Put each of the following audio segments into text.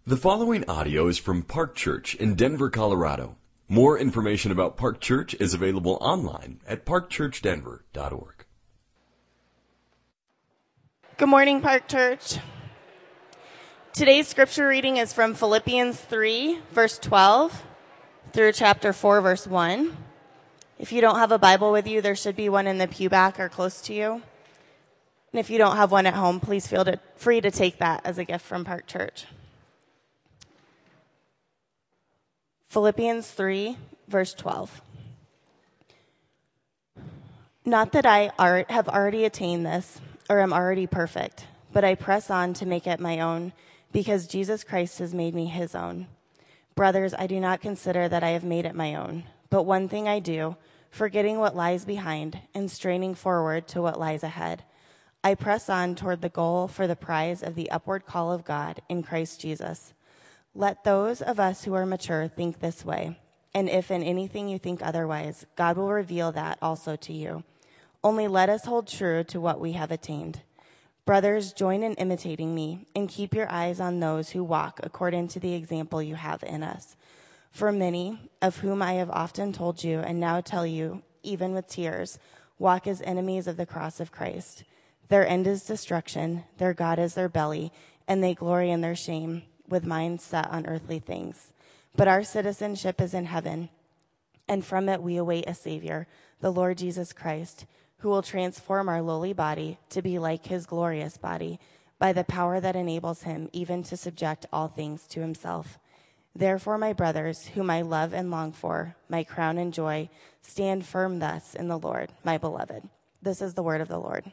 The following audio is from Park Church in Denver, Colorado. More information about Park Church is available online at parkchurchdenver.org. Good morning, Park Church. Today's scripture reading is from Philippians 3, verse 12, through chapter 4, verse 1. If you don't have a Bible with you, there should be one in the pew back or close to you. And if you don't have one at home, please feel free to take that as a gift from Park Church. Philippians 3, verse 12. Not that I have already attained this, or am already perfect, but I press on to make it my own, because Jesus Christ has made me his own. Brothers, I do not consider that I have made it my own, but one thing I do, forgetting what lies behind and straining forward to what lies ahead. I press on toward the goal for the prize of the upward call of God in Christ Jesus. Let those of us who are mature think this way, and if in anything you think otherwise, God will reveal that also to you. Only let us hold true to what we have attained. Brothers, join in imitating me, and keep your eyes on those who walk according to the example you have in us. For many, of whom I have often told you, and now tell you, even with tears, walk as enemies of the cross of Christ. Their end is destruction, their God is their belly, and they glory in their shame, with minds set on earthly things. But our citizenship is in heaven, and from it we await a Savior, the Lord Jesus Christ, who will transform our lowly body to be like his glorious body, by the power that enables him even to subject all things to himself. Therefore, my brothers, whom I love and long for, my crown and joy, stand firm thus in the Lord, my beloved. This is the word of the Lord.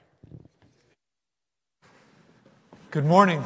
Good morning.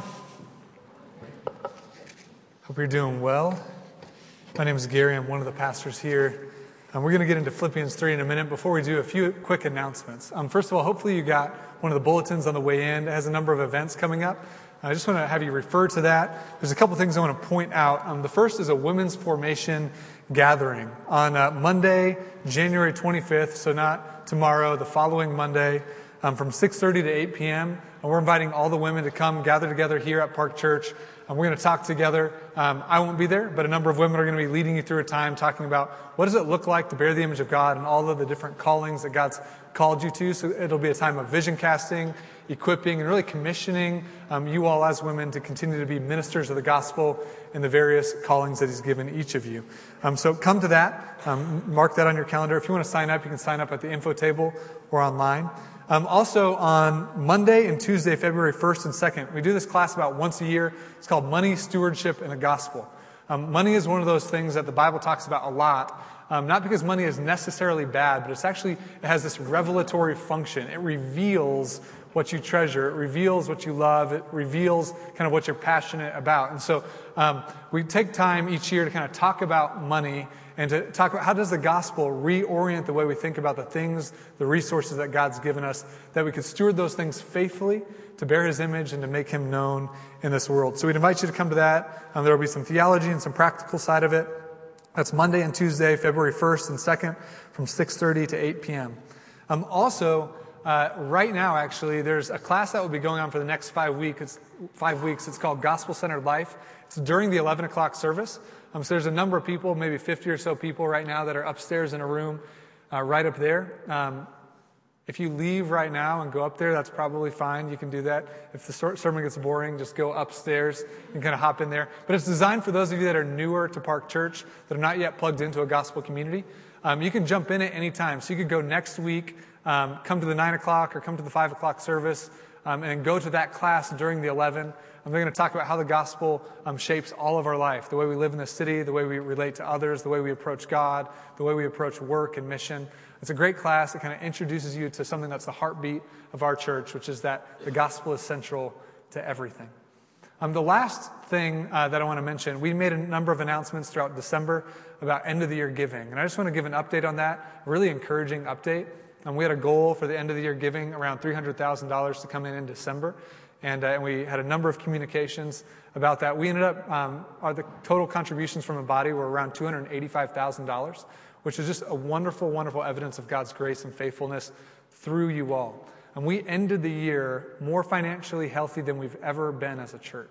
Hope you're doing well. My name is Gary. I'm one of the pastors here. We're going to get into Philippians 3 in a minute. Before we do, a few quick announcements. First of all, hopefully you got one of the bulletins on the way in. It has a number of events coming up. I just want to have you refer to that. There's a couple things I want to point out. The first is a women's formation gathering on Monday, January 25th, so not tomorrow, the following Monday, from 6:30 to 8 p.m. And we're inviting all the women to come gather together here at Park Church. We're going to talk together. I won't be there, but a number of women are going to be leading you through a time talking about what does it look like to bear the image of God and all of the different callings that God's called you to. So it'll be a time of vision casting, equipping, and really commissioning you all as women to continue to be ministers of the gospel in the various callings that he's given each of you. So come to that. Mark that on your calendar. If you want to sign up, you can sign up at the info table or online. Also on Monday and Tuesday, February 1st and 2nd, we do this class about once a year. It's called Money, Stewardship, and the Gospel. Money is one of those things that the Bible talks about a lot, not because money is necessarily bad, but it has this revelatory function. It reveals what you treasure. It reveals what you love. It reveals kind of what you're passionate about. And so we take time each year to kind of talk about money and to talk about how does the gospel reorient the way we think about the things, the resources that God's given us, that we could steward those things faithfully to bear his image and to make him known in this world. So we'd invite you to come to that. There will be some theology and some practical side of it. That's Monday and Tuesday, February 1st and 2nd from 6:30 to 8 p.m. Right now, actually, there's a class that will be going on for the next 5 weeks. It's called Gospel-Centered Life. It's during the 11 o'clock service. So there's a number of people, maybe 50 or so people right now that are upstairs in a room right up there. If you leave right now and go up there, that's probably fine. You can do that. If the sermon gets boring, just go upstairs and kind of hop in there. But it's designed for those of you that are newer to Park Church, that are not yet plugged into a gospel community. You can jump in at any time. So you could go next week, come to the 9 o'clock or come to the 5 o'clock service, and go to that class during the 11. They're going to talk about how the gospel shapes all of our life, the way we live in the city, the way we relate to others, the way we approach God, the way we approach work and mission. It's a great class that kind of introduces you to something that's the heartbeat of our church, which is that the gospel is central to everything. The last thing that I want to mention, we made a number of announcements throughout December about end-of-the-year giving. And I just want to give an update on that, a really encouraging update. We had a goal for the end-of-the-year giving around $300,000 to come in December. And we had a number of communications about that. We ended up, the total contributions from the body were around $285,000, which is just a wonderful, wonderful evidence of God's grace and faithfulness through you all. And we ended the year more financially healthy than we've ever been as a church.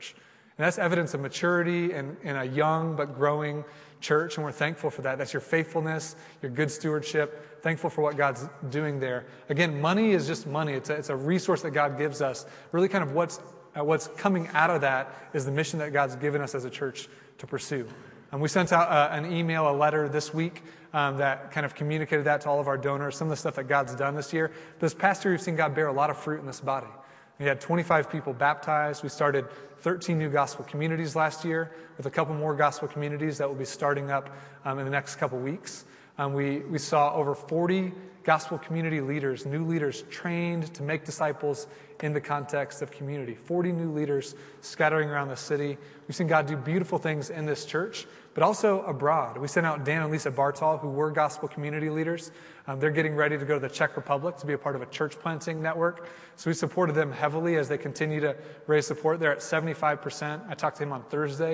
And that's evidence of maturity in a young but growing church, and we're thankful for that. That's your faithfulness, your good stewardship, thankful for what God's doing there. Again, money is just money. It's a resource that God gives us. Really kind of what's coming out of that is the mission that God's given us as a church to pursue. And we sent out a letter this week that kind of communicated that to all of our donors, some of the stuff that God's done this year. This past year, we've seen God bear a lot of fruit in this body. We had 25 people baptized. We started 13 new gospel communities last year, with a couple more gospel communities that will be starting up in the next couple weeks. We saw over 40 gospel community leaders, new leaders trained to make disciples in the context of community. 40 new leaders scattering around the city. We've seen God do beautiful things in this church, but also abroad. We sent out Dan and Lisa Bartal, who were gospel community leaders. They're getting ready to go to the Czech Republic to be a part of a church planting network. So we supported them heavily as they continue to raise support. They're at 75%. I talked to him on Thursday.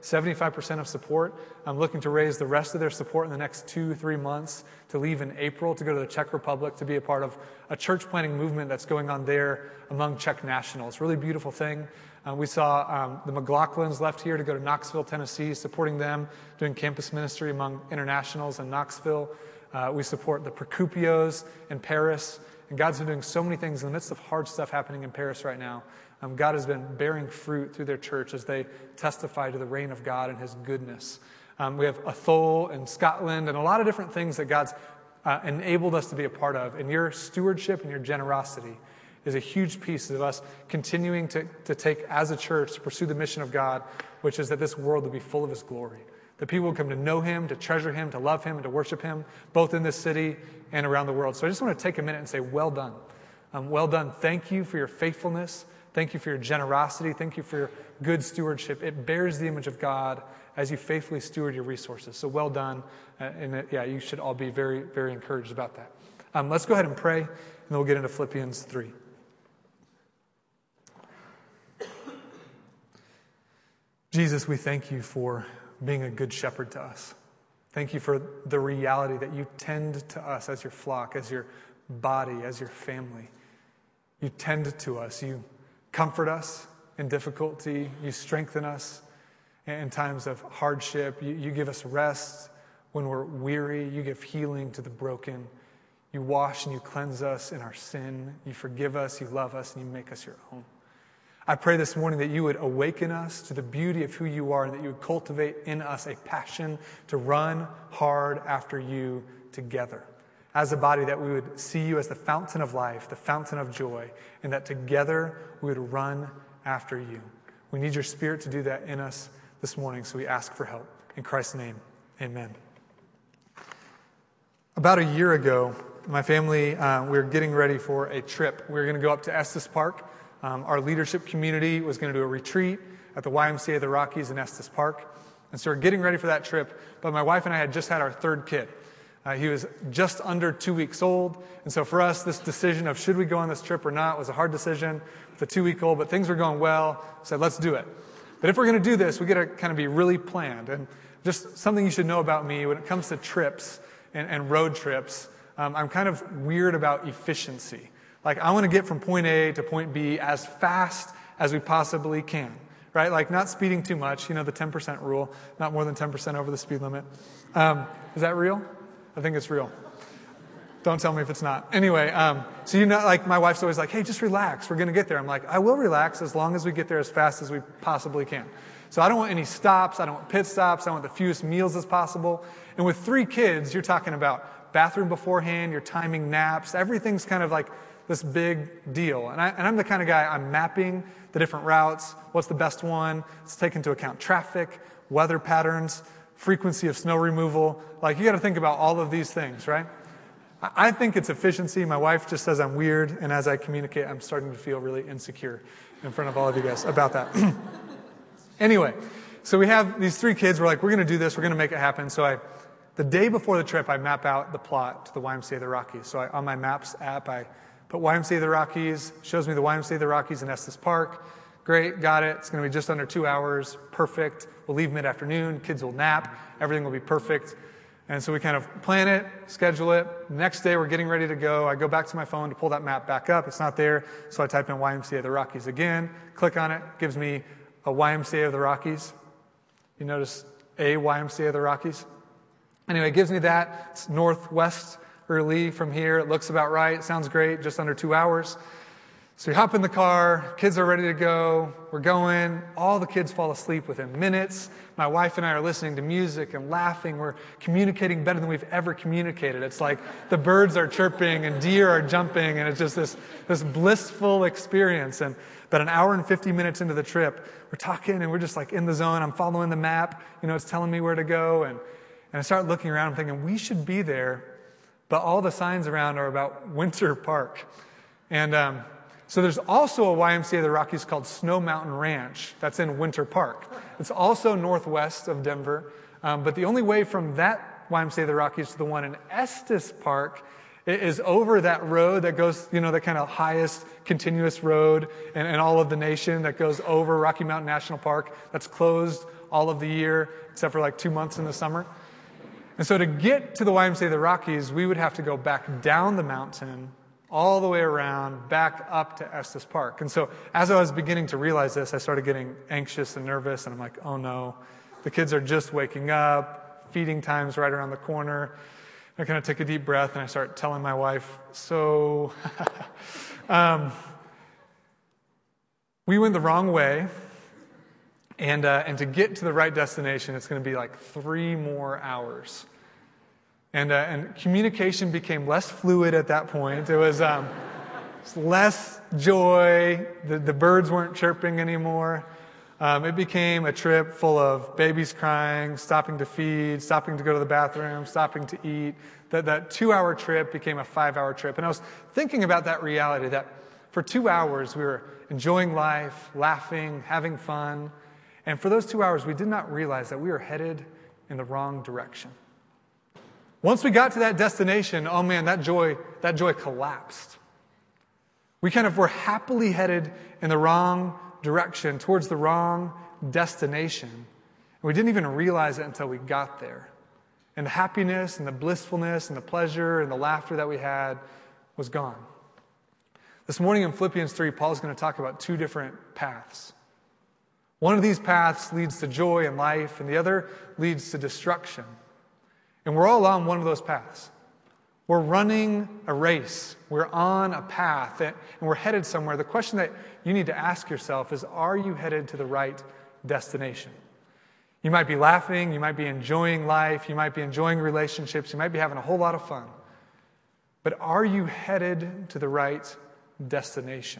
75% of support. I'm looking to raise the rest of their support in the next 2-3 months to leave in April to go to the Czech Republic to be a part of a church planting movement that's going on there among Czech nationals. Really beautiful thing. We saw the McLaughlins left here to go to Knoxville, Tennessee, supporting them, doing campus ministry among internationals in Knoxville. We support the Procopios in Paris. And God's been doing so many things in the midst of hard stuff happening in Paris right now. God has been bearing fruit through their church as they testify to the reign of God and his goodness. We have Atholl in Scotland and a lot of different things that God's enabled us to be a part of. And your stewardship and your generosity is a huge piece of us continuing to take as a church to pursue the mission of God, which is that this world will be full of his glory. That people will come to know him, to treasure him, to love him, and to worship him, both in this city and around the world. So I just want to take a minute and say, well done. Well done. Thank you for your faithfulness. Thank you for your generosity. Thank you for your good stewardship. It bears the image of God as you faithfully steward your resources. So well done. You should all be very, very encouraged about that. Let's go ahead and pray, and then we'll get into Philippians 3. Jesus, we thank you for being a good shepherd to us. Thank you for the reality that you tend to us as your flock, as your body, as your family. You tend to us. You comfort us in difficulty. You strengthen us in times of hardship. You give us rest when we're weary. You give healing to the broken. You wash and you cleanse us in our sin. You forgive us, you love us, and you make us your own. I pray this morning that you would awaken us to the beauty of who you are and that you would cultivate in us a passion to run hard after you together. As a body, that we would see you as the fountain of life, the fountain of joy, and that together we would run after you. We need your Spirit to do that in us this morning, so we ask for help. In Christ's name, amen. About a year ago, my family, we were getting ready for a trip. We were going to go up to Estes Park. Our leadership community was going to do a retreat at the YMCA of the Rockies in Estes Park. And so we're getting ready for that trip. But my wife and I had just had our third kid. He was just under 2 weeks old. And so for us, this decision of should we go on this trip or not was a hard decision with a 2-week-old. But things were going well. Said, let's do it. But if we're going to do this, we got to kind of be really planned. And just something you should know about me when it comes to trips and road trips, I'm kind of weird about efficiency. Like, I want to get from point A to point B as fast as we possibly can, right? Like, not speeding too much, the 10% rule, not more than 10% over the speed limit. Is that real? I think it's real. Don't tell me if it's not. Anyway, so like, my wife's always like, hey, just relax. We're going to get there. I'm like, I will relax as long as we get there as fast as we possibly can. So I don't want any stops. I don't want pit stops. I want the fewest meals as possible. And with 3 kids, you're talking about bathroom beforehand, you're timing naps. Everything's kind of like this big deal. And I'm the kind of guy, I'm mapping the different routes. What's the best one? Let's take into account traffic, weather patterns, frequency of snow removal. Like, you got to think about all of these things, right? I think it's efficiency. My wife just says I'm weird. And as I communicate, I'm starting to feel really insecure in front of all of you guys about that. Anyway, so we have these 3 kids. We're like, we're going to do this. We're going to make it happen. So the day before the trip, I map out the plot to the YMCA of the Rockies. So on my Maps app, I put YMCA of the Rockies, shows me the YMCA of the Rockies in Estes Park. Great, got it. It's going to be just under 2 hours. Perfect. We'll leave mid-afternoon. Kids will nap. Everything will be perfect. And so we kind of plan it, schedule it. Next day, we're getting ready to go. I go back to my phone to pull that map back up. It's not there. So I type in YMCA of the Rockies again, click on it. Gives me a YMCA of the Rockies? You notice a YMCA of the Rockies? Anyway, it gives me that. It's northwesterly from here. It looks about right. It sounds great. Just under 2 hours. So we hop in the car. Kids are ready to go. We're going. All the kids fall asleep within minutes. My wife and I are listening to music and laughing. We're communicating better than we've ever communicated. It's like the birds are chirping and deer are jumping, and it's just this blissful experience. And about an hour and 50 minutes into the trip, we're talking and we're just like in the zone. I'm following the map. It's telling me where to go. And I start looking around and thinking, we should be there, but all the signs around are about Winter Park. And so there's also a YMCA of the Rockies called Snow Mountain Ranch. That's in Winter Park. It's also northwest of Denver. But the only way from that YMCA of the Rockies to the one in Estes Park is over that road that goes, the kind of highest continuous road in all of the nation that goes over Rocky Mountain National Park. That's closed all of the year except for like 2 months in the summer. And so to get to the YMCA of the Rockies, we would have to go back down the mountain all the way around, back up to Estes Park. And so as I was beginning to realize this, I started getting anxious and nervous, and I'm like, oh no, the kids are just waking up, feeding time's right around the corner. I kind of take a deep breath, and I start telling my wife, so we went the wrong way, and to get to the right destination, it's going to be like 3 more hours. And communication became less fluid at that point. It was less joy. The birds weren't chirping anymore. It became a trip full of babies crying, stopping to feed, stopping to go to the bathroom, stopping to eat. That 2-hour trip became a 5-hour trip. And I was thinking about that reality, that for 2 hours we were enjoying life, laughing, having fun. And for those 2 hours, we did not realize that we were headed in the wrong direction. Once we got to that destination, oh man, that joy collapsed. We kind of were happily headed in the wrong direction, towards the wrong destination. And we didn't even realize it until we got there. And the happiness and the blissfulness and the pleasure and the laughter that we had was gone. This morning in Philippians 3, Paul's going to talk about 2 different paths. One of these paths leads to joy and life, and the other leads to destruction. And we're all on one of those paths. We're running a race. We're on a path, and we're headed somewhere. The question that you need to ask yourself is, are you headed to the right destination? You might be laughing. You might be enjoying life. You might be enjoying relationships. You might be having a whole lot of fun. But are you headed to the right destination?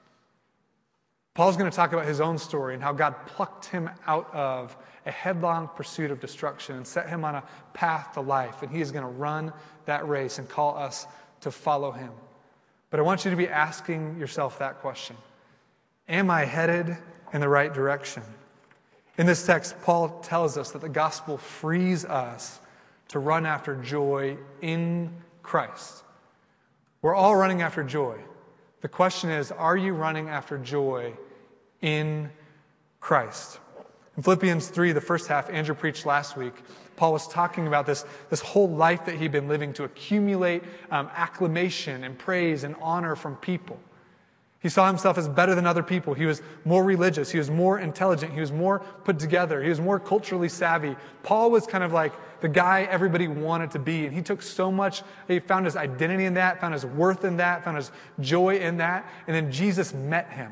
Paul's going to talk about his own story and how God plucked him out of a headlong pursuit of destruction and set him on a path to life. And he is going to run that race and call us to follow him. But I want you to be asking yourself that question. Am I headed in the right direction? In this text, Paul tells us that the gospel frees us to run after joy in Christ. We're all running after joy. The question is, are you running after joy in Christ? In Philippians 3, the first half, Andrew preached last week. Paul was talking about this whole life that he'd been living to accumulate acclamation and praise and honor from people. He saw himself as better than other people. He was more religious. He was more intelligent. He was more put together. He was more culturally savvy. Paul was kind of like the guy everybody wanted to be. And he took so much, he found his identity in that, found his worth in that, found his joy in that. And then Jesus met him.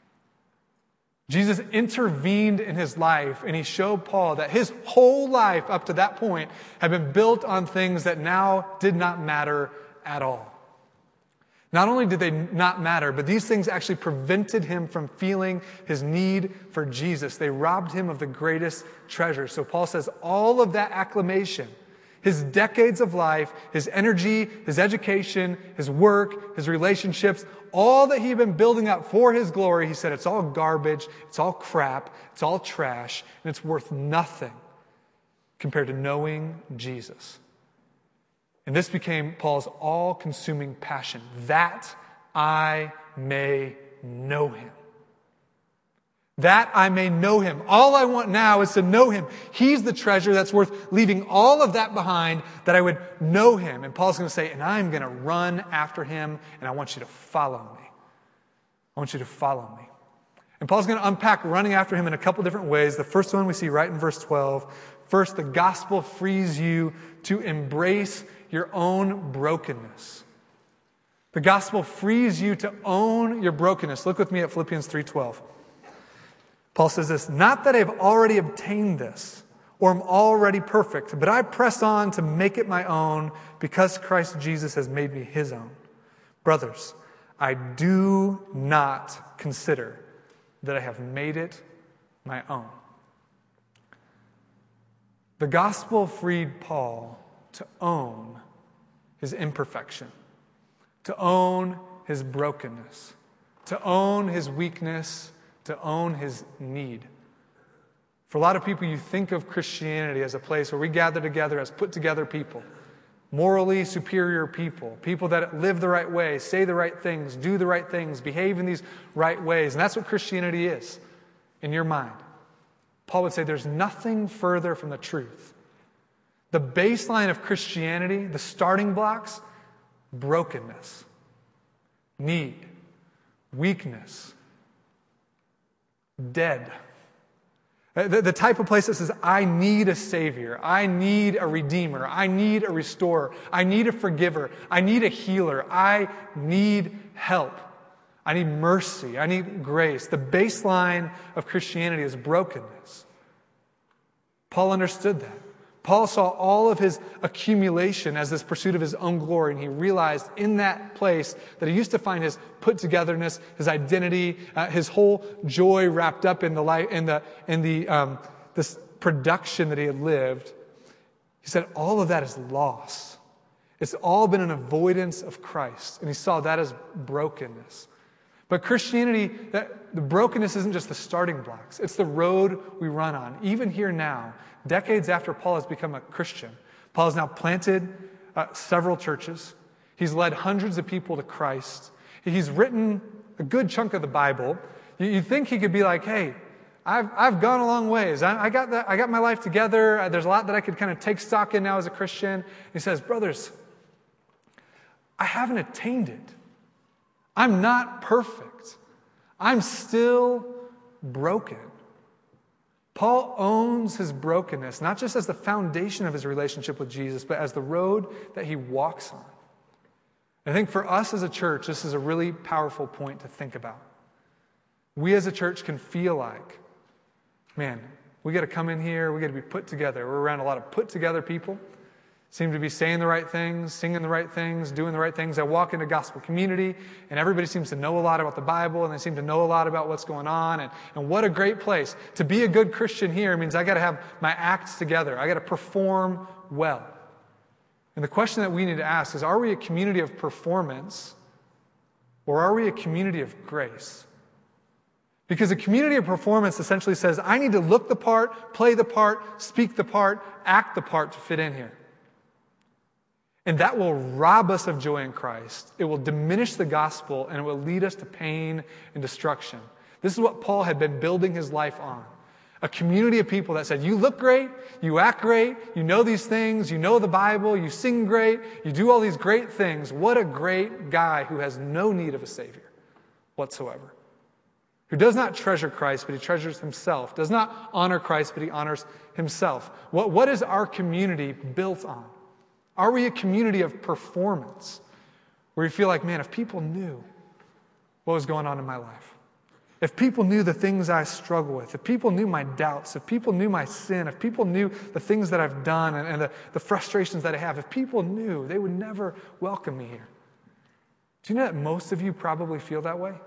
Jesus intervened in his life, and he showed Paul that his whole life up to that point had been built on things that now did not matter at all. Not only did they not matter, but these things actually prevented him from feeling his need for Jesus. They robbed him of the greatest treasure. So Paul says all of that acclamation, his decades of life, his energy, his education, his work, his relationships, all that he'd been building up for his glory, he said it's all garbage, it's all crap, it's all trash, and it's worth nothing compared to knowing Jesus. And this became Paul's all-consuming passion, that I may know him. That I may know him. All I want now is to know him. He's the treasure that's worth leaving all of that behind, that I would know him. And Paul's going to say, and I'm going to run after him, and I want you to follow me. I want you to follow me. And Paul's going to unpack running after him in a couple different ways. The first one we see right in verse 12. First, the gospel frees you to embrace your own brokenness. The gospel frees you to own your brokenness. Look with me at Philippians 3:12. Paul says this, "Not that I've already obtained this or am already perfect, but I press on to make it my own because Christ Jesus has made me his own. Brothers, I do not consider that I have made it my own." The gospel freed Paul to own his imperfection, to own his brokenness, to own his weakness, to own his need. For a lot of people, you think of Christianity as a place where we gather together as put together people, morally superior people, people that live the right way, say the right things, do the right things, behave in these right ways. And that's what Christianity is in your mind. Paul would say there's nothing further from the truth. The baseline of Christianity, the starting blocks, brokenness, need, weakness, dead. The type of place that says, I need a Savior. I need a Redeemer. I need a Restorer. I need a Forgiver. I need a Healer. I need help. I need mercy. I need grace. The baseline of Christianity is brokenness. Paul understood that. Paul saw all of his accumulation as this pursuit of his own glory, and he realized in that place that he used to find his put-togetherness, his identity, his whole joy wrapped up in the life, this production that he had lived. He said all of that is loss. It's all been an avoidance of Christ, and he saw that as brokenness. But Christianity, the brokenness isn't just the starting blocks. It's the road we run on. Even here now, decades after Paul has become a Christian, Paul has now planted several churches. He's led hundreds of people to Christ. He's written a good chunk of the Bible. You'd think he could be like, hey, I've gone a long ways. I got my life together. There's a lot that I could kind of take stock in now as a Christian. He says, brothers, I haven't attained it. I'm not perfect. I'm still broken. Paul owns his brokenness, not just as the foundation of his relationship with Jesus, but as the road that he walks on. I think for us as a church, this is a really powerful point to think about. We as a church can feel like, man, we got to come in here, we got to be put together. We're around a lot of put together people. Seem to be saying the right things, singing the right things, doing the right things. I walk into gospel community, and everybody seems to know a lot about the Bible, and they seem to know a lot about what's going on. And what a great place. To be a good Christian here means I got to have my acts together. I got to perform well. And the question that we need to ask is, are we a community of performance, or are we a community of grace? Because a community of performance essentially says, I need to look the part, play the part, speak the part, act the part to fit in here. And that will rob us of joy in Christ. It will diminish the gospel, and it will lead us to pain and destruction. This is what Paul had been building his life on. A community of people that said, you look great, you act great, you know these things, you know the Bible, you sing great, you do all these great things. What a great guy who has no need of a Savior whatsoever. Who does not treasure Christ, but he treasures himself. Does not honor Christ, but he honors himself. What is our community built on? Are we a community of performance where you feel like, man, if people knew what was going on in my life, if people knew the things I struggle with, if people knew my doubts, if people knew my sin, if people knew the things that I've done and the frustrations that I have, if people knew, they would never welcome me here. Do you know that most of you probably feel that way?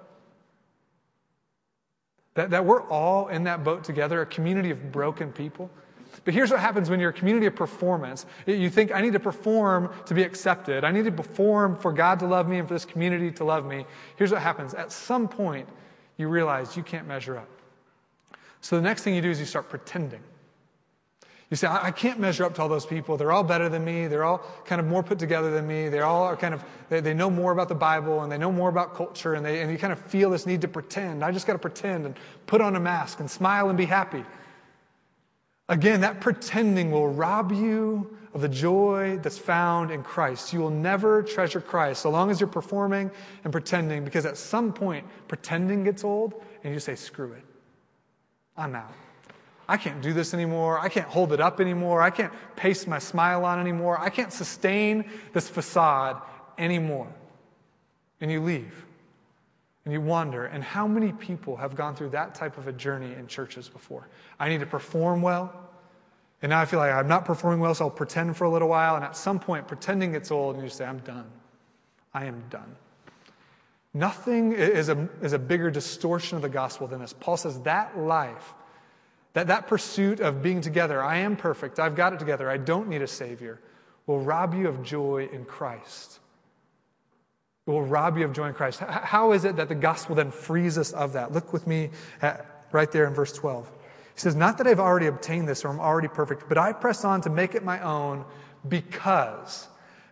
That we're all in that boat together, a community of broken people. But here's what happens when you're a community of performance. You think, I need to perform to be accepted. I need to perform for God to love me and for this community to love me. Here's what happens. At some point, you realize you can't measure up. So the next thing you do is you start pretending. You say, I can't measure up to all those people. They're all better than me. They're all kind of more put together than me. They all are kind of, they know more about the Bible and they know more about culture, and you kind of feel this need to pretend. I just got to pretend and put on a mask and smile and be happy. Again, that pretending will rob you of the joy that's found in Christ. You will never treasure Christ so long as you're performing and pretending, because at some point, pretending gets old and you say, screw it. I'm out. I can't do this anymore. I can't hold it up anymore. I can't paste my smile on anymore. I can't sustain this facade anymore. And you leave. And you wander. And how many people have gone through that type of a journey in churches before? I need to perform well. And now I feel like I'm not performing well, so I'll pretend for a little while. And at some point, pretending gets old, and you say, I'm done. I am done. Nothing is a bigger distortion of the gospel than this. Paul says that life, that pursuit of being together, I am perfect, I've got it together, I don't need a Savior, will rob you of joy in Christ. It will rob you of joy in Christ. How is it that the gospel then frees us of that? Look with me right there in verse 12. He says, not that I've already obtained this or I'm already perfect, but I press on to make it my own because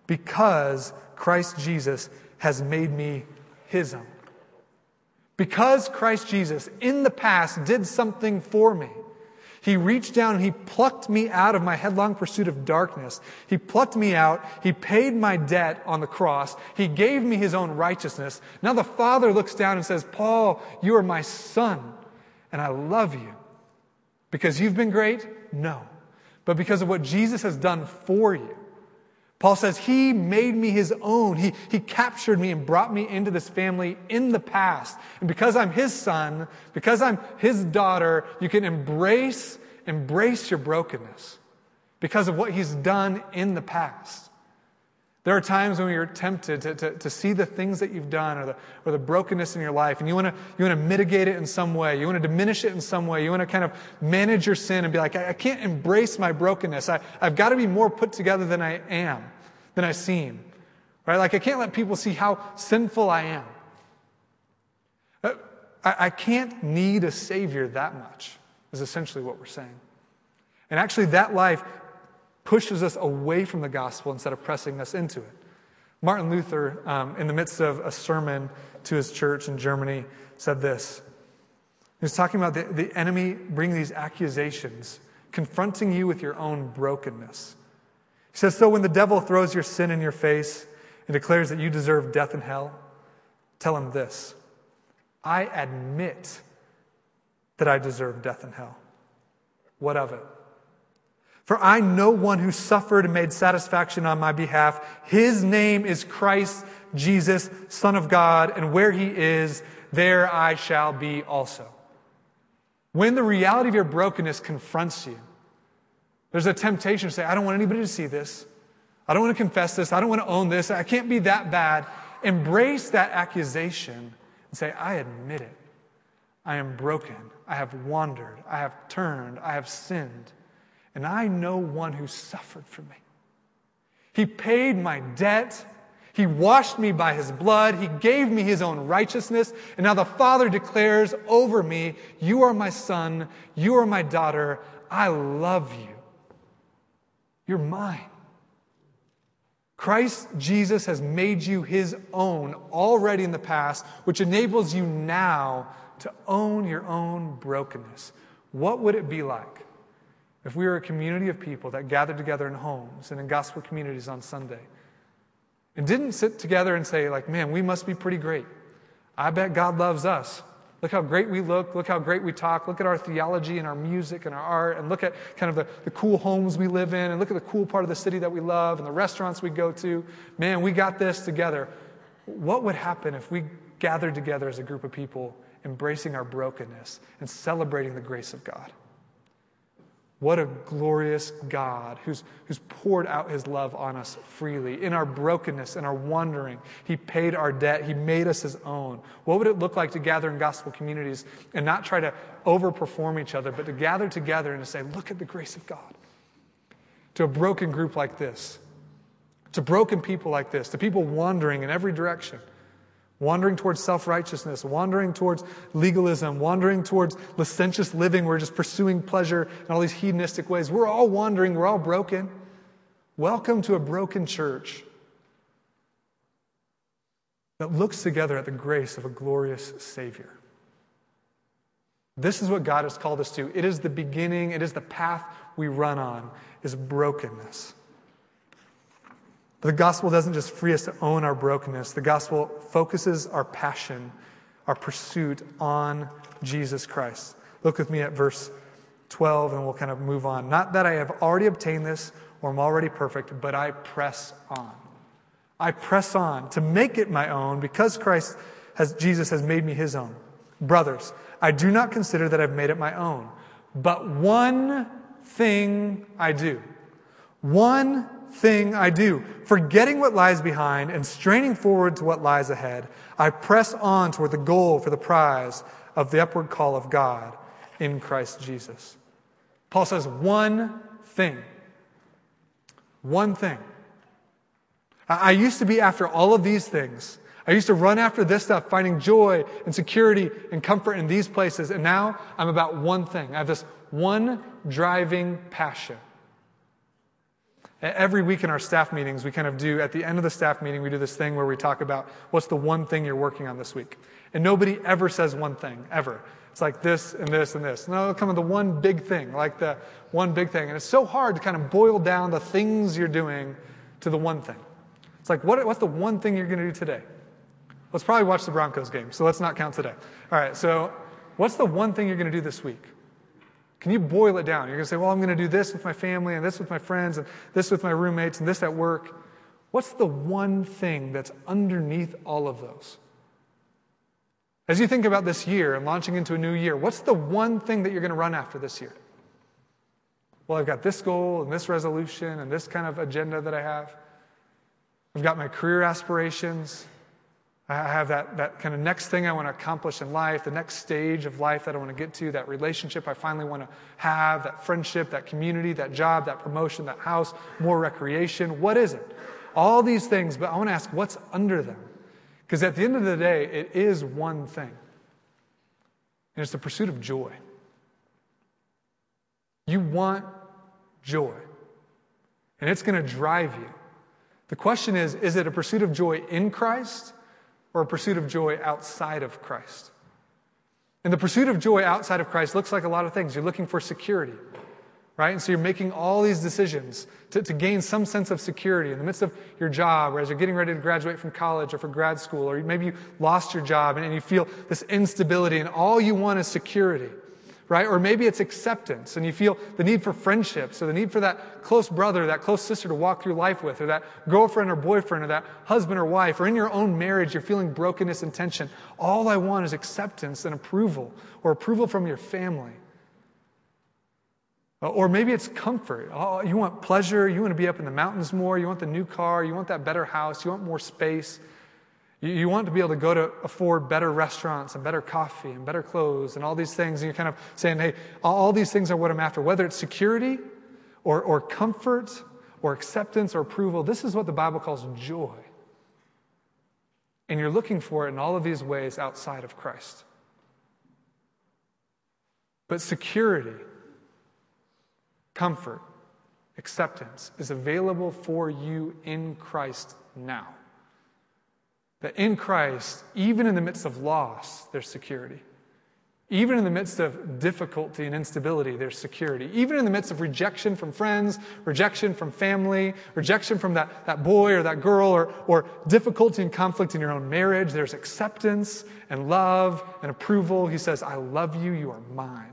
Christ Jesus has made me his own. Because Christ Jesus in the past did something for me. He reached down and he plucked me out of my headlong pursuit of darkness. He plucked me out. He paid my debt on the cross. He gave me his own righteousness. Now the Father looks down and says, Paul, you are my son, and I love you. Because you've been great? No. But because of what Jesus has done for you. Paul says, he made me his own. He captured me and brought me into this family in the past. And because I'm his son, because I'm his daughter, you can embrace your brokenness because of what he's done in the past. There are times when you're tempted to see the things that you've done or the brokenness in your life, and you want to mitigate it in some way. You want to diminish it in some way. You want to kind of manage your sin and be like, I can't embrace my brokenness. I've got to be more put together than I am, than I seem. Right? Like I can't let people see how sinful I am. I can't need a Savior that much, is essentially what we're saying. And actually that life pushes us away from the gospel instead of pressing us into it. Martin Luther, in the midst of a sermon to his church in Germany, said this. He was talking about the enemy bringing these accusations, confronting you with your own brokenness. He says, so when the devil throws your sin in your face and declares that you deserve death and hell, tell him this: I admit that I deserve death and hell. What of it? For I know one who suffered and made satisfaction on my behalf. His name is Christ Jesus, Son of God, and where he is, there I shall be also. When the reality of your brokenness confronts you, there's a temptation to say, I don't want anybody to see this. I don't want to confess this. I don't want to own this. I can't be that bad. Embrace that accusation and say, I admit it. I am broken. I have wandered. I have turned. I have sinned. And I know one who suffered for me. He paid my debt. He washed me by his blood. He gave me his own righteousness. And now the Father declares over me, you are my son. You are my daughter. I love you. You're mine. Christ Jesus has made you his own already in the past, which enables you now to own your own brokenness. What would it be like if we were a community of people that gathered together in homes and in gospel communities on Sunday and didn't sit together and say, like, man, we must be pretty great. I bet God loves us. Look how great we look. Look how great we talk. Look at our theology and our music and our art, and look at kind of the cool homes we live in, and look at the cool part of the city that we love and the restaurants we go to. Man, we got this together. What would happen if we gathered together as a group of people embracing our brokenness and celebrating the grace of God? What a glorious God who's poured out his love on us freely. In our brokenness and our wandering, he paid our debt. He made us his own. What would it look like to gather in gospel communities and not try to overperform each other, but to gather together and to say, look at the grace of God. To a broken group like this, to broken people like this, to people wandering in every direction, wandering towards self-righteousness, wandering towards legalism, wandering towards licentious living. We're just pursuing pleasure in all these hedonistic ways. We're all wandering. We're all broken. Welcome to a broken church that looks together at the grace of a glorious Savior. This is what God has called us to. It is the beginning. It is the path we run on, is brokenness. But the gospel doesn't just free us to own our brokenness. The gospel focuses our passion, our pursuit on Jesus Christ. Look with me at verse 12 and we'll kind of move on. Not that I have already obtained this or am already perfect, but I press on. I press on to make it my own because Jesus has made me his own. Brothers, I do not consider that I've made it my own, but one thing I do. One thing I do. Forgetting what lies behind and straining forward to what lies ahead, I press on toward the goal for the prize of the upward call of God in Christ Jesus. Paul says one thing. One thing. I used to be after all of these things. I used to run after this stuff, finding joy and security and comfort in these places. And now I'm about one thing. I have this one driving passion. Every week in our staff meetings, we kind of do, at the end of the staff meeting, we do this thing where we talk about what's the one thing you're working on this week. And nobody ever says one thing, ever. It's like this and this and this. No, it'll come with the one big thing, like the one big thing. And it's so hard to kind of boil down the things you're doing to the one thing. It's like, what's the one thing you're going to do today? Let's probably watch the Broncos game, so let's not count today. All right, so what's the one thing you're going to do this week? Can you boil it down? You're going to say, well, I'm going to do this with my family and this with my friends and this with my roommates and this at work. What's the one thing that's underneath all of those? As you think about this year and launching into a new year, what's the one thing that you're going to run after this year? Well, I've got this goal and this resolution and this kind of agenda that I have. I've got my career aspirations. I have that kind of next thing I want to accomplish in life, the next stage of life that I want to get to, that relationship I finally want to have, that friendship, that community, that job, that promotion, that house, more recreation. What is it? All these things, but I want to ask, what's under them? Because at the end of the day, it is one thing. And it's the pursuit of joy. You want joy. And it's going to drive you. The question is it a pursuit of joy in Christ or a pursuit of joy outside of Christ? And the pursuit of joy outside of Christ looks like a lot of things. You're looking for security, right? And so you're making all these decisions to gain some sense of security in the midst of your job, or as you're getting ready to graduate from college or for grad school, or maybe you lost your job and you feel this instability and all you want is security, right? Or maybe it's acceptance and you feel the need for friendships or the need for that close brother, that close sister to walk through life with, or that girlfriend or boyfriend or that husband or wife, or in your own marriage you're feeling brokenness and tension. All I want is acceptance and approval, or approval from your family. Or maybe it's comfort. Oh, you want pleasure, you want to be up in the mountains more, you want the new car, you want that better house, you want more space. You want to be able to afford better restaurants and better coffee and better clothes and all these things. And you're kind of saying, hey, all these things are what I'm after. Whether it's security or comfort or acceptance or approval, this is what the Bible calls joy. And you're looking for it in all of these ways outside of Christ. But security, comfort, acceptance is available for you in Christ now. That in Christ, even in the midst of loss, there's security. Even in the midst of difficulty and instability, there's security. Even in the midst of rejection from friends, rejection from family, rejection from that boy or that girl, or difficulty and conflict in your own marriage, there's acceptance and love and approval. He says, I love you, you are mine.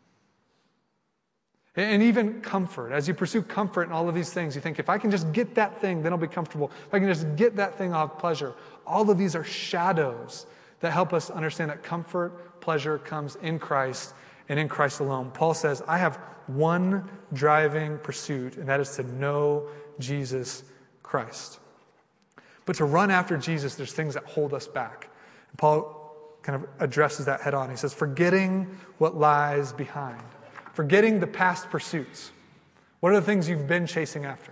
And even comfort. As you pursue comfort in all of these things, you think, if I can just get that thing, then I'll be comfortable. If I can just get that thing, I'll have pleasure. All of these are shadows that help us understand that comfort, pleasure comes in Christ and in Christ alone. Paul says, I have one driving pursuit, and that is to know Jesus Christ. But to run after Jesus, there's things that hold us back. And Paul kind of addresses that head on. He says, forgetting what lies behind. Forgetting the past pursuits. What are the things you've been chasing after?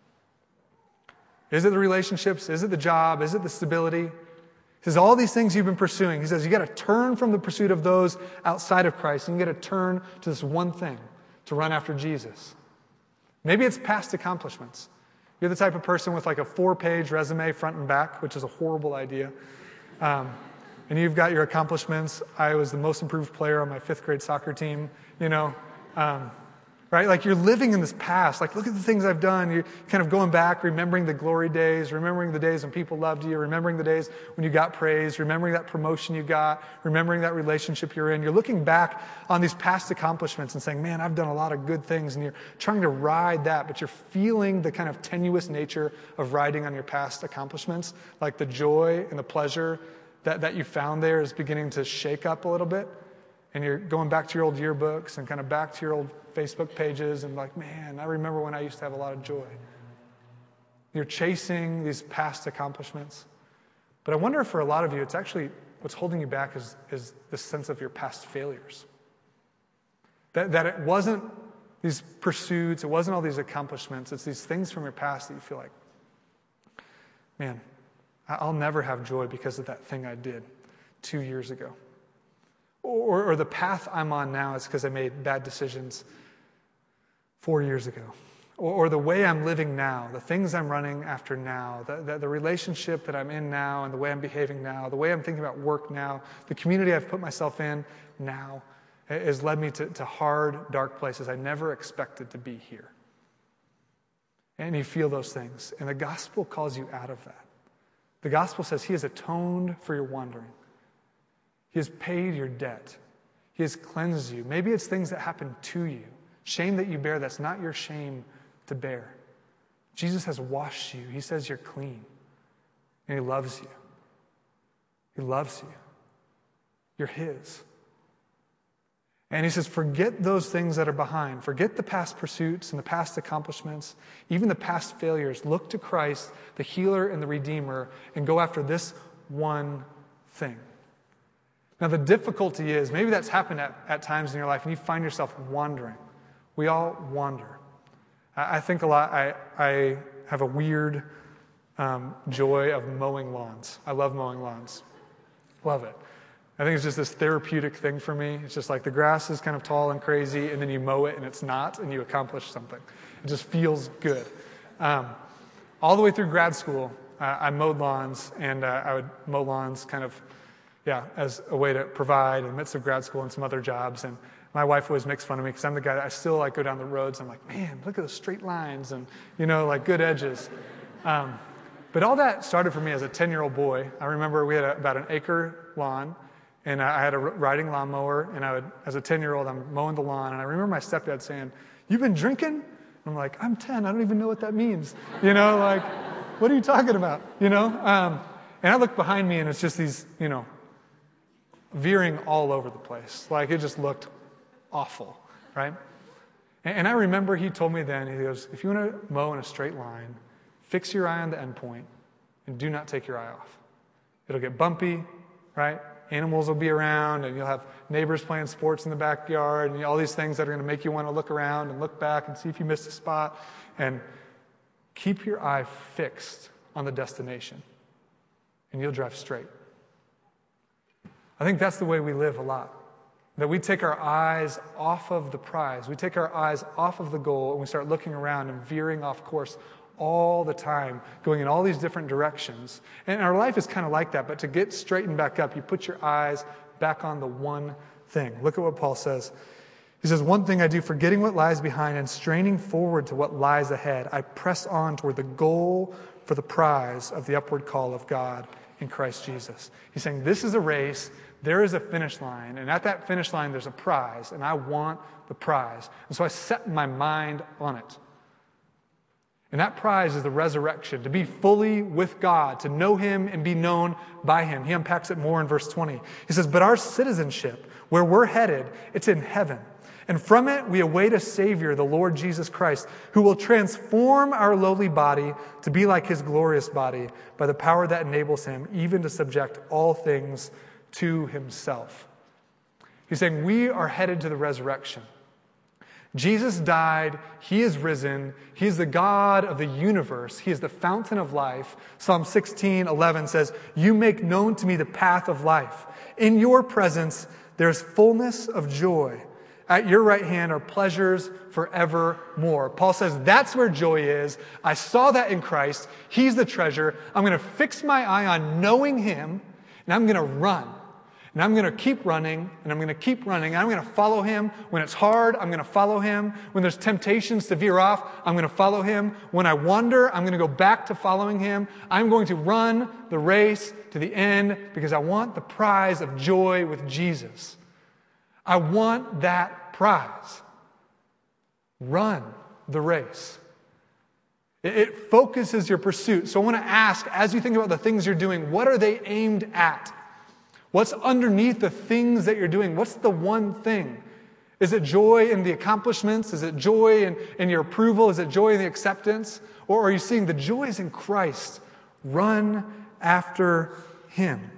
Is it the relationships? Is it the job? Is it the stability? He says all these things you've been pursuing. He says you got to turn from the pursuit of those outside of Christ, and you got to turn to this one thing, to run after Jesus. Maybe it's past accomplishments. You're the type of person with like a 4-page resume front and back, which is a horrible idea. And you've got your accomplishments. I was the most improved player on my 5th grade soccer team, right? Like you're living in this past. Like, look at the things I've done. You're kind of going back, remembering the glory days, remembering the days when people loved you, remembering the days when you got praise, remembering that promotion you got, remembering that relationship you're in. You're looking back on these past accomplishments and saying, man, I've done a lot of good things. And you're trying to ride that, but you're feeling the kind of tenuous nature of riding on your past accomplishments. Like the joy and the pleasure that you found there is beginning to shake up a little bit. And you're going back to your old yearbooks and kind of back to your old Facebook pages and like, man, I remember when I used to have a lot of joy. You're chasing these past accomplishments. But I wonder if for a lot of you, it's actually what's holding you back is this sense of your past failures. That it wasn't these pursuits, it wasn't all these accomplishments, it's these things from your past that you feel like, man, I'll never have joy because of that thing I did 2 years ago. Or the path I'm on now is because I made bad decisions 4 years ago. Or the way I'm living now, the things I'm running after now, the relationship that I'm in now and the way I'm behaving now, the way I'm thinking about work now, the community I've put myself in now has led me to hard, dark places I never expected to be here. And you feel those things. And the gospel calls you out of that. The gospel says he has atoned for your wandering. He has paid your debt. He has cleansed you. Maybe it's things that happen to you. Shame that you bear that's not your shame to bear. Jesus has washed you. He says you're clean. And he loves you. He loves you. You're his. And he says, forget those things that are behind. Forget the past pursuits and the past accomplishments, even the past failures. Look to Christ, the healer and the redeemer, and go after this one thing. Now, the difficulty is, maybe that's happened at times in your life, and you find yourself wandering. We all wander. I think a lot, I have a weird joy of mowing lawns. I love mowing lawns. Love it. I think it's just this therapeutic thing for me. It's just like the grass is kind of tall and crazy, and then you mow it, and it's not, and you accomplish something. It just feels good. All the way through grad school, I mowed lawns, and I would mow lawns kind of, as a way to provide in the midst of grad school and some other jobs. And my wife always makes fun of me because I'm the guy that I still like go down the roads. I'm like, man, look at those straight lines and, like good edges. But all that started for me as a 10-year-old boy. I remember we had about an acre lawn, and I had a riding lawnmower, and as a 10-year-old, I'm mowing the lawn. And I remember my stepdad saying, "You've been drinking?" And I'm like, "I'm 10. I don't even know what that means." Like, what are you talking about? And I look behind me, and it's just these, veering all over the place. Like, it just looked awful, right? And I remember he told me then, he goes, if you want to mow in a straight line, fix your eye on the end point and do not take your eye off. It'll get bumpy, right? Animals will be around, and you'll have neighbors playing sports in the backyard, and all these things that are going to make you want to look around and look back and see if you missed a spot. And keep your eye fixed on the destination, and you'll drive straight. I think that's the way we live a lot. That we take our eyes off of the prize. We take our eyes off of the goal, and we start looking around and veering off course all the time, going in all these different directions. And our life is kind of like that, but to get straightened back up, you put your eyes back on the one thing. Look at what Paul says. He says, one thing I do, forgetting what lies behind and straining forward to what lies ahead, I press on toward the goal for the prize of the upward call of God in Christ Jesus. He's saying, this is a race. There is a finish line, and at that finish line, there's a prize, and I want the prize. And so I set my mind on it. And that prize is the resurrection, to be fully with God, to know him and be known by him. He unpacks it more in verse 20. He says, but our citizenship, where we're headed, it's in heaven. And from it, we await a Savior, the Lord Jesus Christ, who will transform our lowly body to be like his glorious body by the power that enables him even to subject all things to himself. He's saying we are headed to the resurrection. Jesus died. He is risen. He is the God of the universe. He is the fountain of life. Psalm 16:11 says, you make known to me the path of life. In your presence, there's fullness of joy. At your right hand are pleasures forevermore. Paul says that's where joy is. I saw that in Christ. He's the treasure. I'm going to fix my eye on knowing him, and I'm going to run. And I'm going to keep running, and I'm going to keep running, and I'm going to follow him. When it's hard, I'm going to follow him. When there's temptations to veer off, I'm going to follow him. When I wander, I'm going to go back to following him. I'm going to run the race to the end because I want the prize of joy with Jesus. I want that prize. Run the race. It focuses your pursuit. So I want to ask, as you think about the things you're doing, what are they aimed at? What's underneath the things that you're doing? What's the one thing? Is it joy in the accomplishments? Is it joy in your approval? Is it joy in the acceptance? Or are you seeing the joy is in Christ? Run after him.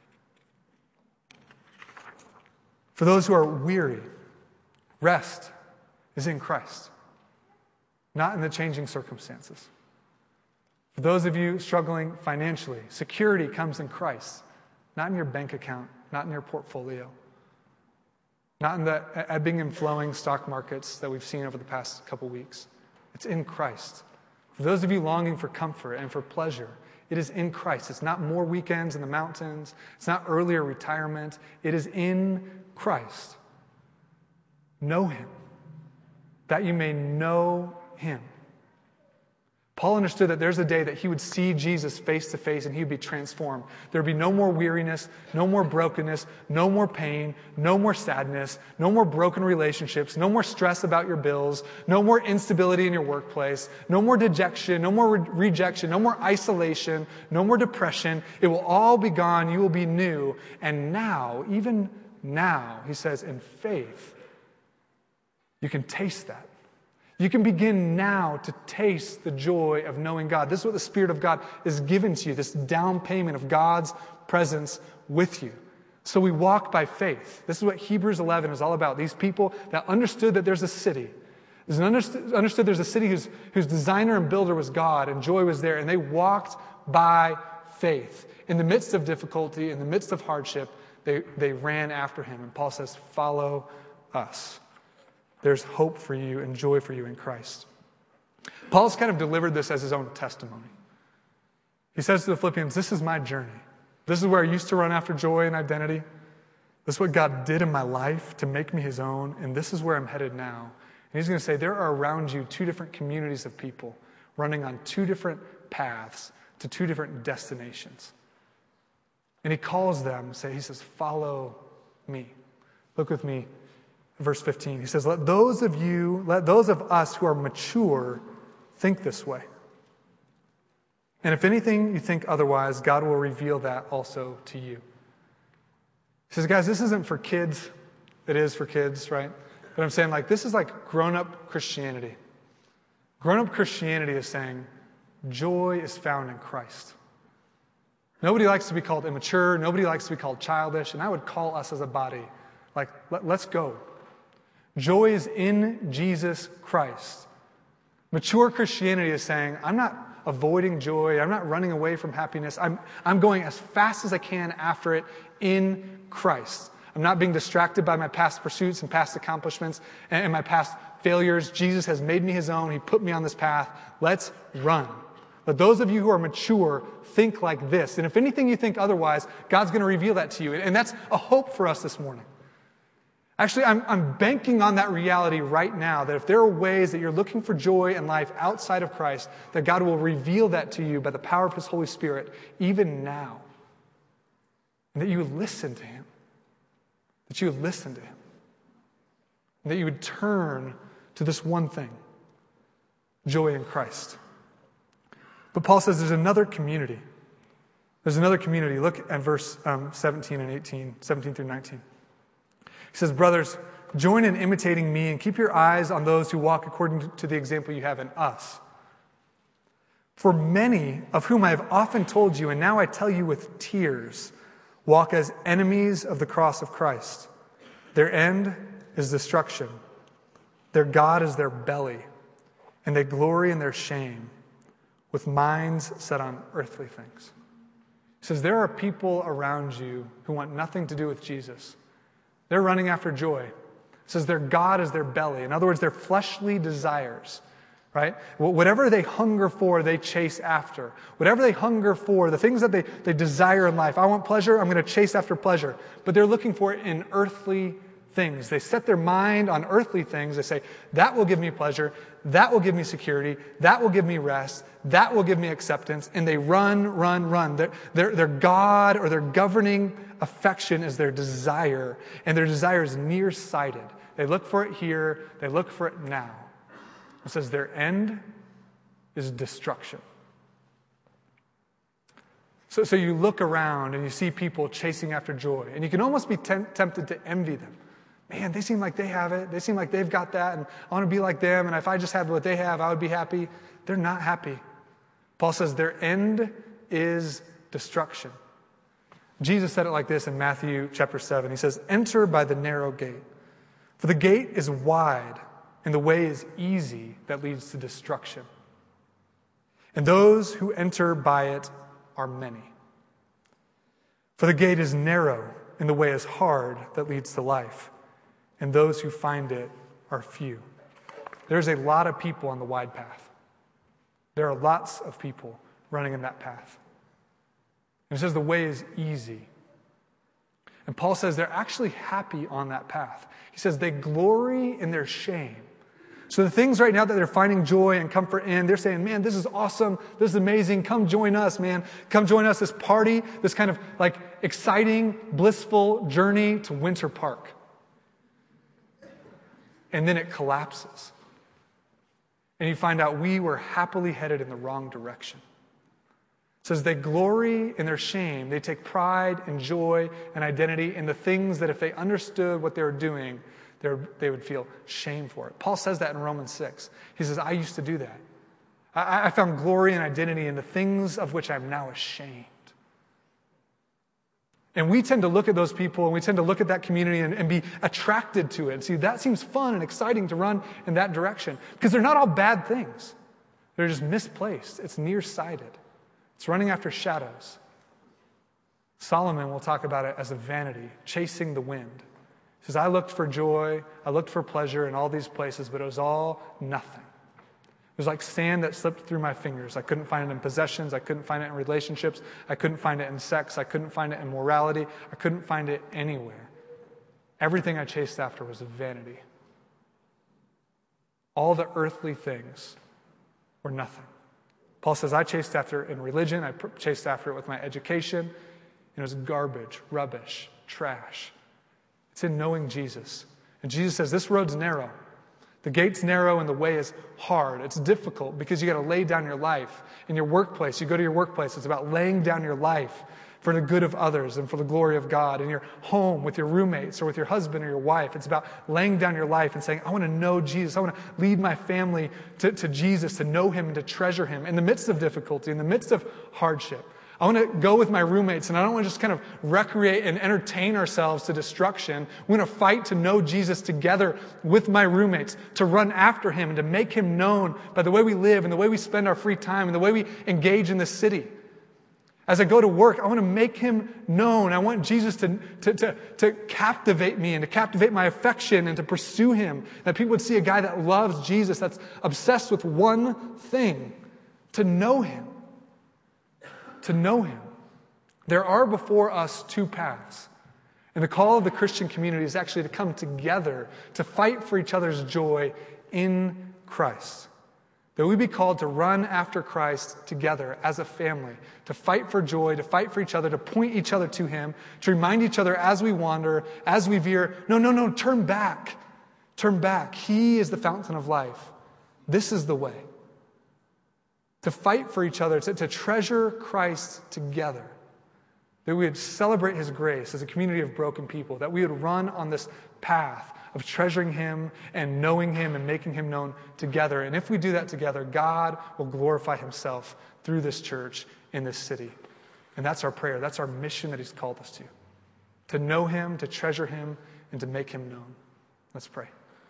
For those who are weary, rest is in Christ, not in the changing circumstances. For those of you struggling financially, security comes in Christ, not in your bank account, not in your portfolio, not in the ebbing and flowing stock markets that we've seen over the past couple weeks. It's in Christ. For those of you longing for comfort and for pleasure, it is in Christ. It's not more weekends in the mountains. It's not earlier retirement. It is in Christ. Know him, that you may know him. Paul understood that there's a day that he would see Jesus face to face and he would be transformed. There would be no more weariness, no more brokenness, no more pain, no more sadness, no more broken relationships, no more stress about your bills, no more instability in your workplace, no more dejection, no more rejection, no more isolation, no more depression. It will all be gone. You will be new. And now, even now, he says, in faith, you can taste that. You can begin now to taste the joy of knowing God. This is what the Spirit of God is given to you, this down payment of God's presence with you. So we walk by faith. This is what Hebrews 11 is all about. These people that understood that there's a city. Understood there's a city whose designer and builder was God, and joy was there. And they walked by faith. In the midst of difficulty, in the midst of hardship, they ran after him. And Paul says, follow us. There's hope for you and joy for you in Christ. Paul's kind of delivered this as his own testimony. He says to the Philippians, this is my journey. This is where I used to run after joy and identity. This is what God did in my life to make me his own, and this is where I'm headed now. And he's going to say, there are around you two different communities of people running on two different paths to two different destinations. And he calls them, he says, follow me. Look with me. Verse 15, he says, let those of us who are mature think this way. And if anything you think otherwise, God will reveal that also to you. He says, guys, this isn't for kids. It is for kids, right? But I'm saying, this is like grown-up Christianity. Grown-up Christianity is saying, joy is found in Christ. Nobody likes to be called immature. Nobody likes to be called childish. And I would call us as a body, let's go. Joy is in Jesus Christ. Mature Christianity is saying, I'm not avoiding joy. I'm not running away from happiness. I'm going as fast as I can after it in Christ. I'm not being distracted by my past pursuits and past accomplishments and my past failures. Jesus has made me his own. He put me on this path. Let's run. But those of you who are mature think like this. And if anything you think otherwise, God's going to reveal that to you. And that's a hope for us this morning. Actually, I'm banking on that reality right now, that if there are ways that you're looking for joy in life outside of Christ, that God will reveal that to you by the power of his Holy Spirit, even now. And that you would listen to him. That you would listen to him. And that you would turn to this one thing, joy in Christ. But Paul says there's another community. There's another community. Look at verse 17 and 18, 17 through 19. He says, brothers, join in imitating me and keep your eyes on those who walk according to the example you have in us. For many of whom I have often told you, and now I tell you with tears, walk as enemies of the cross of Christ. Their end is destruction. Their God is their belly, and they glory in their shame, with minds set on earthly things. He says, there are people around you who want nothing to do with Jesus. They're running after joy. It says their God is their belly. In other words, their fleshly desires. right? Whatever they hunger for, they chase after. Whatever they hunger for, the things that they desire in life. I want pleasure, I'm going to chase after pleasure. But they're looking for it in earthly things. They set their mind on earthly things. They say, that will give me pleasure, that will give me security, that will give me rest, that will give me acceptance. And they run. Their God or their governing affection is their desire. And their desire is nearsighted. They look for it here, they look for it now. It says their end is destruction. So you look around and you see people chasing after joy. And you can almost be tempted to envy them. Man, they seem like they have it. They seem like they've got that, and I want to be like them, and if I just had what they have, I would be happy. They're not happy. Paul says their end is destruction. Jesus said it like this in Matthew chapter 7. He says, enter by the narrow gate, for the gate is wide, and the way is easy that leads to destruction. And those who enter by it are many. For the gate is narrow, and the way is hard that leads to life. And those who find it are few. There's a lot of people on the wide path. There are lots of people running in that path. And it says the way is easy. And Paul says they're actually happy on that path. He says they glory in their shame. So the things right now that they're finding joy and comfort in, they're saying, man, this is awesome. This is amazing. Come join us, man. Come join us, this party, this kind of like exciting, blissful journey to Winter Park. And then it collapses. And you find out we were happily headed in the wrong direction. It says they glory in their shame. They take pride and joy and identity in the things that if they understood what they were doing, they would feel shame for it. Paul says that in Romans 6. He says, I used to do that. I found glory and identity in the things of which I'm now ashamed. And we tend to look at those people and we tend to look at that community and be attracted to it. And see, that seems fun and exciting to run in that direction. Because they're not all bad things. They're just misplaced. It's nearsighted. It's running after shadows. Solomon will talk about it as a vanity, chasing the wind. He says, I looked for joy, I looked for pleasure in all these places, but it was all nothing. It was like sand that slipped through my fingers. I couldn't find it in possessions. I couldn't find it in relationships. I couldn't find it in sex. I couldn't find it in morality. I couldn't find it anywhere. Everything I chased after was a vanity. All the earthly things were nothing. Paul says, I chased after it in religion. I chased after it with my education. And it was garbage, rubbish, trash. It's in knowing Jesus. And Jesus says, this road's narrow. The gate's narrow and the way is hard. It's difficult because you got to lay down your life. In your workplace, you go to your workplace, it's about laying down your life for the good of others and for the glory of God. In your home with your roommates or with your husband or your wife, it's about laying down your life and saying, I want to know Jesus. I want to lead my family to Jesus, to know him and to treasure him in the midst of difficulty, in the midst of hardship. I want to go with my roommates, and I don't want to just kind of recreate and entertain ourselves to destruction. We want to fight to know Jesus together with my roommates, to run after him and to make him known by the way we live and the way we spend our free time and the way we engage in the city. As I go to work, I want to make him known. I want Jesus to captivate me and to captivate my affection and to pursue him. That people would see a guy that loves Jesus, that's obsessed with one thing, to know him. To know him. There are before us two paths. And the call of the Christian community is actually to come together to fight for each other's joy in Christ. That we be called to run after Christ together as a family, to fight for joy, to fight for each other, to point each other to him, to remind each other as we wander, as we veer, no, turn back. Turn back. He is the fountain of life. This is the way. To fight for each other, to treasure Christ together. That we would celebrate his grace as a community of broken people. That we would run on this path of treasuring him and knowing him and making him known together. And if we do that together, God will glorify himself through this church in this city. And that's our prayer. That's our mission that he's called us to. To know him, to treasure him, and to make him known. Let's pray.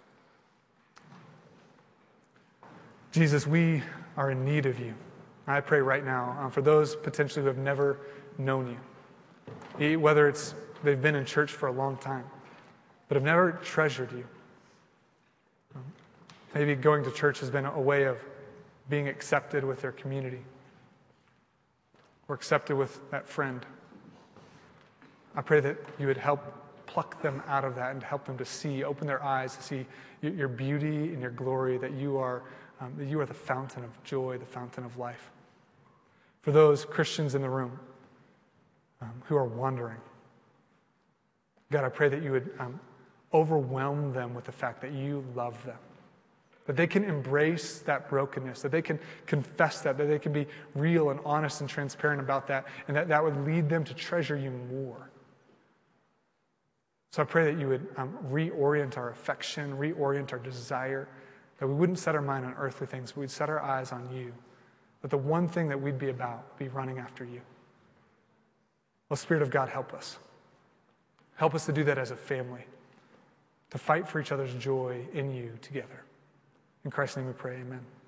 Jesus, we are in need of you. I pray right now for those potentially who have never known you, whether they've been in church for a long time, but have never treasured you. Maybe going to church has been a way of being accepted with their community or accepted with that friend. I pray that you would help pluck them out of that and help them to see, open their eyes to see your beauty and your glory, that you are the fountain of joy, the fountain of life. For those Christians in the room who are wandering, God, I pray that you would overwhelm them with the fact that you love them, that they can embrace that brokenness, that they can confess that they can be real and honest and transparent about that, and that would lead them to treasure you more. So I pray that you would reorient our affection, reorient our desire, that we wouldn't set our mind on earthly things, but we'd set our eyes on you, that the one thing that we'd be about be running after you. Well, Spirit of God, help us. Help us to do that as a family, to fight for each other's joy in you together. In Christ's name we pray, amen.